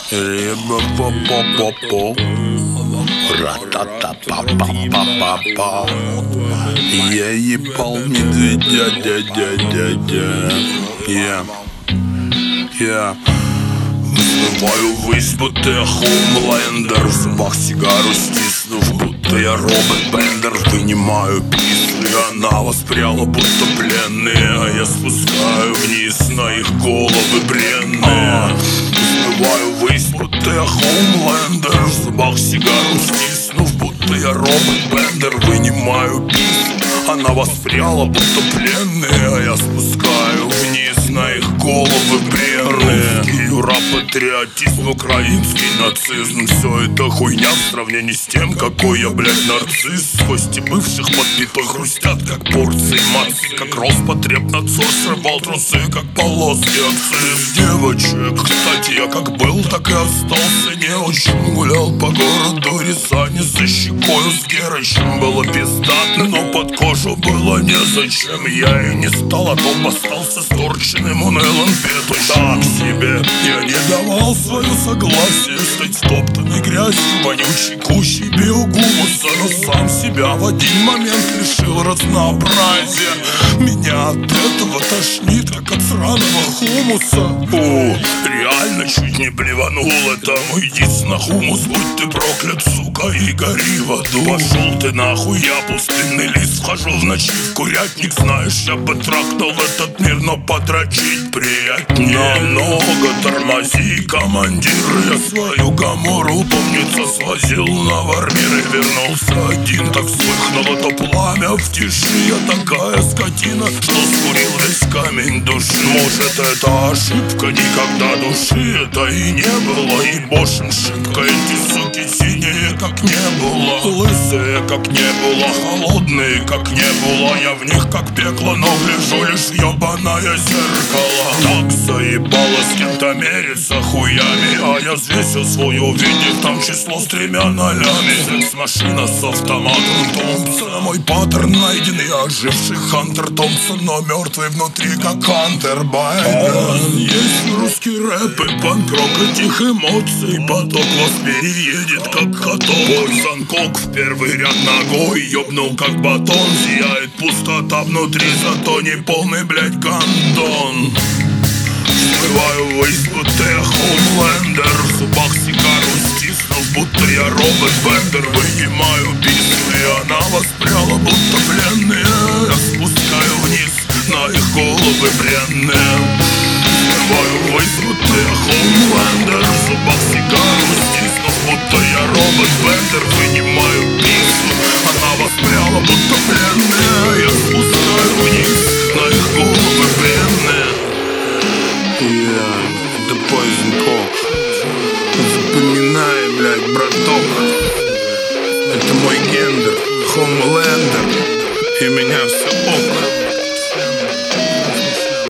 Риба-па-па-па-па, ра-та-та-па-па-па-па-па. Я ебал медведя, дядя. Я взмываю ввысь, будто я Хоумлендер. В зубах сигару стиснув, будто я Роберт Бендер. Вынимаю писню, и она воспряла, будто пленные. А я спускаю вниз на их головы бренные. Взмываю ввысь, будто я Хоумлендер. В зубах сигару стиснув, будто я Роберт Бендер. Вынимаю писню, она воспряла, будто пленные. А я спускаю вниз на их головы бренные. Русский рап, патриотизм, украинский нацизм. Все это хуйня в сравнении с тем, какой я, блядь, нарцисс. Кости бывших подпитых хрустят, как порции маски. Как Роспотребнадзор срывал трусы, как полоски акциз. Девочек, кстати, я как был, так и остался не очень. Гулял по городу Рязани за щекою с Герычем. Было пиздатно, но под кожу было незачем. Я и не стал, а то остался сторченным унылым петущим. Себе я не давал свое согласие стать стоптанной грязью, вонючей кущей биогумуса. Но сам себя в один момент лишил разнообразия. Меня от этого тошнит, как от сраного хумуса. Реально чуть не блеванул, это мой дис на хумус. Будь ты проклят, сука, и гори в аду. Пошел ты нахуй, я пустынный лист. Вхожу в ночи в курятник, знаешь, я бы трахнул этот мир, но подрочить приятнее. Намного тормози, командир. Я свою гамору, помнится, свозил на Вармир и вернулся один. Так вспыхнуло то пламя в тиши. Я такая скотина, что скурил весь камень души. Может, это ошибка, никогда души это и не было. И бошен шибко, эти суки синие, как не было. Лысые, как не было, холодные, как не было. Я в них как пекло, но гляжу лишь ебаное зеркало. Так заебало с кем-то мериться хуями, а я взвесил свой, увидев там число с 3 нолями. Секс-машина с автоматом Томпсона. Мой паттерн найден, я оживший Хантер Томпсон, но мертвый внутри, как Хантер Байден. Есть русский рэп и панк-рок этих эмоций. Поток вас переедет, как котов. Пойзон Кок в первый ряд ногой ёбнул, как батон. Зияет пустота внутри, зато не полный, блядь, гандон. Взмываю ввысь, будто я Хоумлендер. В зубах сигару стиснув, будто я Роберт Бендер. Вынимаю песню, и она воспряла, будто пленные. Я спускаю вниз на их головы бренные. Взмываю ввысь, будто я Хоумлендер. В зубах сигару стиснув, будто я Роберт Бендер. Вынимаю песню, она воспряла, будто пленные. Я спускаю вниз на их головы бренные. Это Poison Coke. Запоминай, блядь, браток. Это мой гендер, Хоумлендер. И меня все ок.